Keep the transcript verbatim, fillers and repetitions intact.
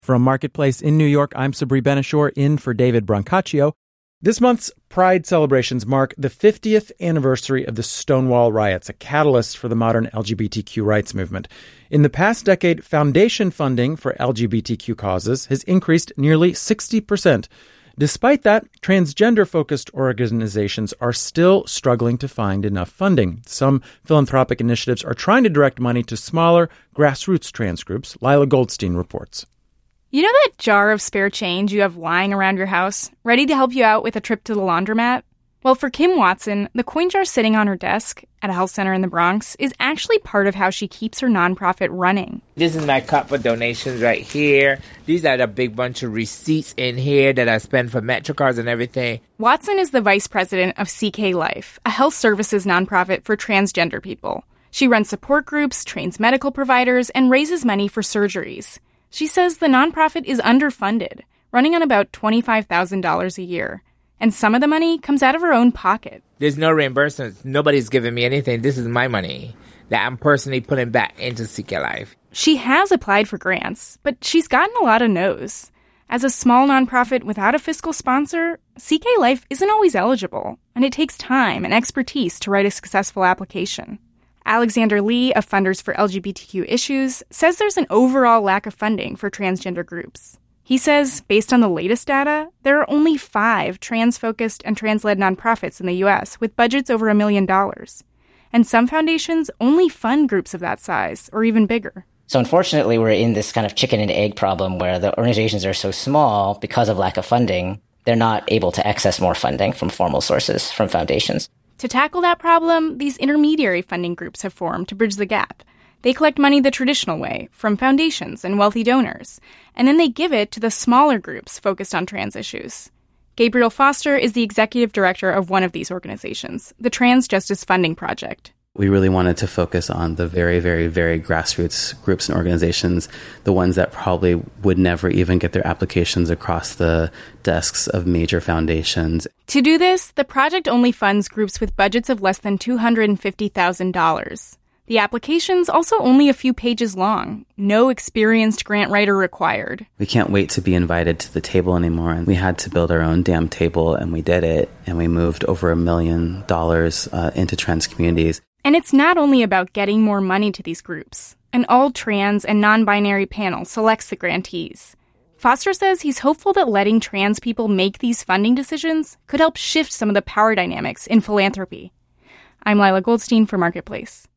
From Marketplace in New York, I'm Sabri Ben-Achour, in for David Brancaccio. This month's Pride celebrations mark the fiftieth anniversary of the Stonewall riots, a catalyst for the modern L G B T Q rights movement. In the past decade, foundation funding for L G B T Q causes has increased nearly sixty percent. Despite that, transgender-focused organizations are still struggling to find enough funding. Some philanthropic initiatives are trying to direct money to smaller, grassroots trans groups. Lila Goldstein reports. You know that jar of spare change you have lying around your house, ready to help you out with a trip to the laundromat? Well, for Kim Watson, the coin jar sitting on her desk at a health center in the Bronx is actually part of how she keeps her nonprofit running. This is my cup for donations right here. These are the big bunch of receipts in here that I spend for MetroCards and everything. Watson is the vice president of C K Life, a health services nonprofit for transgender people. She runs support groups, trains medical providers, and raises money for surgeries. She says the nonprofit is underfunded, running on about twenty-five thousand dollars a year. And some of the money comes out of her own pocket. There's no reimbursements. Nobody's giving me anything. This is my money that I'm personally putting back into C K Life. She has applied for grants, but she's gotten a lot of no's. As a small nonprofit without a fiscal sponsor, C K Life isn't always eligible, and it takes time and expertise to write a successful application. Alexander Lee of Funders for L G B T Q Issues says there's an overall lack of funding for transgender groups. He says, based on the latest data, there are only five trans-focused and trans-led nonprofits in the U S with budgets over a million dollars. And some foundations only fund groups of that size, or even bigger. So unfortunately, we're in this kind of chicken and egg problem where the organizations are so small because of lack of funding, they're not able to access more funding from formal sources, from foundations. To tackle that problem, these intermediary funding groups have formed to bridge the gap. They collect money the traditional way, from foundations and wealthy donors, and then they give it to the smaller groups focused on trans issues. Gabriel Foster is the executive director of one of these organizations, the Trans Justice Funding Project. We really wanted to focus on the very, very, very grassroots groups and organizations, the ones that probably would never even get their applications across the desks of major foundations. To do this, the project only funds groups with budgets of less than two hundred fifty thousand dollars. The application's also only a few pages long. No experienced grant writer required. We can't wait to be invited to the table anymore. And we had to build our own damn table, and we did it. And we moved over a million dollars uh, into trans communities. And it's not only about getting more money to these groups. An all-trans and non-binary panel selects the grantees. Foster says he's hopeful that letting trans people make these funding decisions could help shift some of the power dynamics in philanthropy. I'm Lila Goldstein for Marketplace.